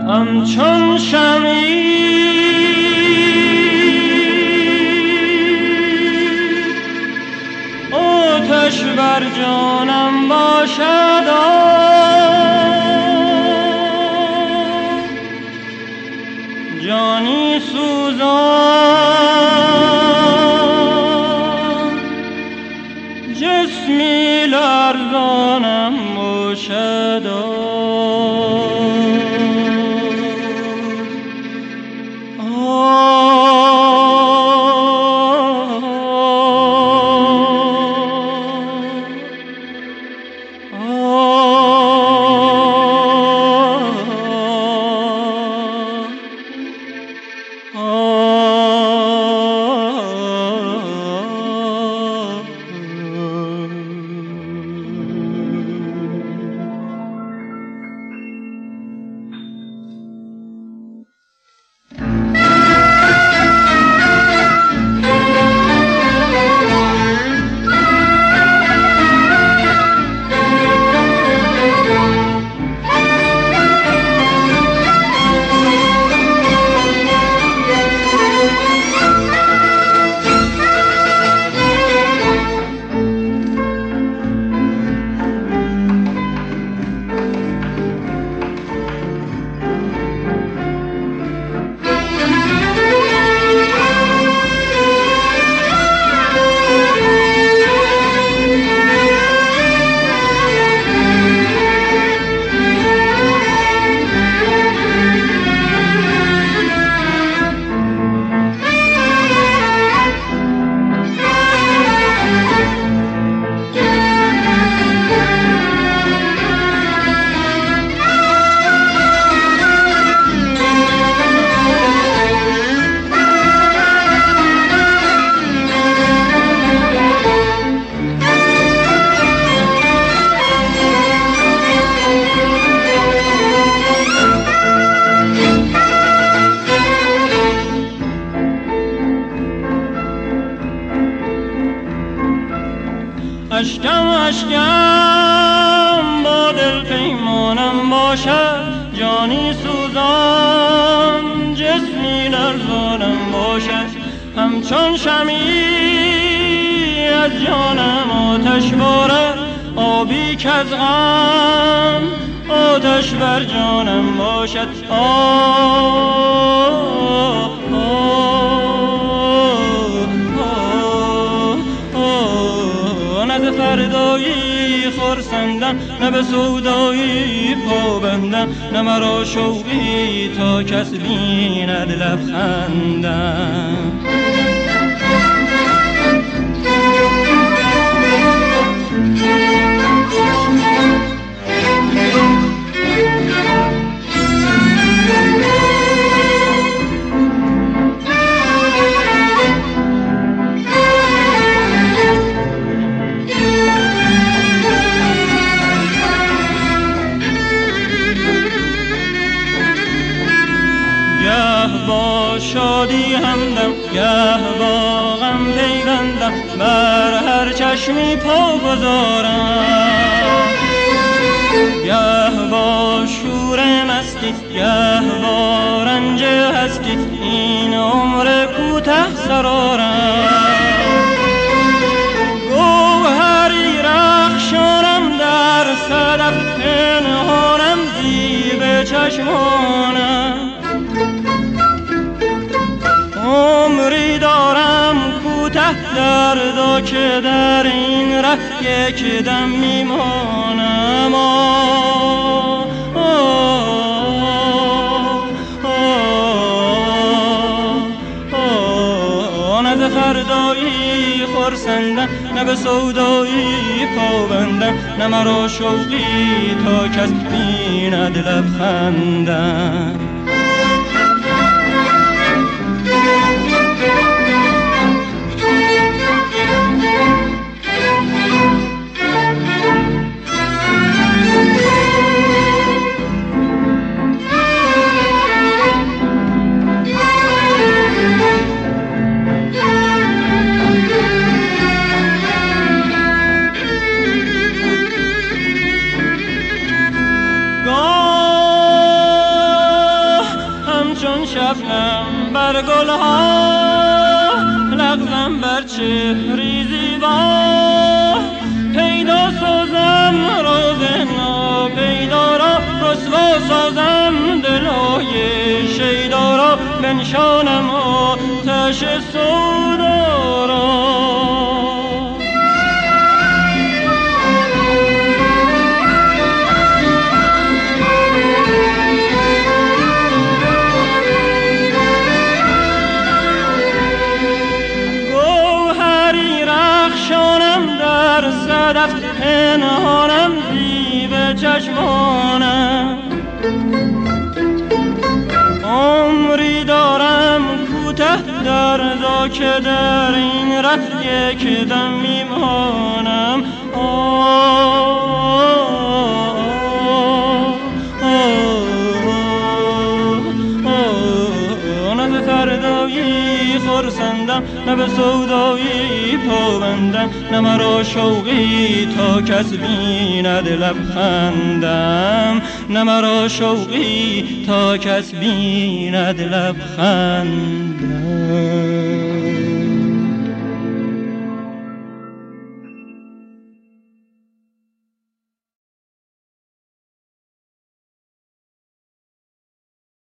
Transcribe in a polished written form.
همچون شمعی آتش بر جانم باشد، جانی سوزان جسمی لرزانم باشد. اشکم با دل پیمانم باشد، جانی سوزان جسمی لرزانم باشد. همچون شمعی از جانم آتش بارد، آبی که از غم آتش بر جانم باشد. نه فردایی خرسندم، نه به سودایی پابندم، نه مرا شوقی تا کس بیند لبخندم. با شادی همدم گه با غم پیوندم، بر هر چشمی پا گذارم. گه با شور مستی گه با رنج هستی، این عمر کوته سرارم. گوهری رخشانم در صدف، پنهانم زیب چشمانم. عمری دارم کوته دردا که در این ره یک دم میمانم. نه ز فردایی خرسندم، نه به سودایی پابندم، نه مرا شوقی تا کس بیند لبخندم. شبنم بر گلها، لغزم بر چهری زیبا، پیدا سازم راز ناپیدا را، رسوا سازم دلهای شیدا را، بنشانم آتش سودا را. صدف پنهانم زیب چشمانم، عمری دارم کوته دردا که در این ره یک دم میمانم. نه به فردایی خرسندم، نه به سودایی پابندم، نه مرا شوقی تا کس بیند لبخندم، نه مرا شوقی تا کس بیند لبخندم.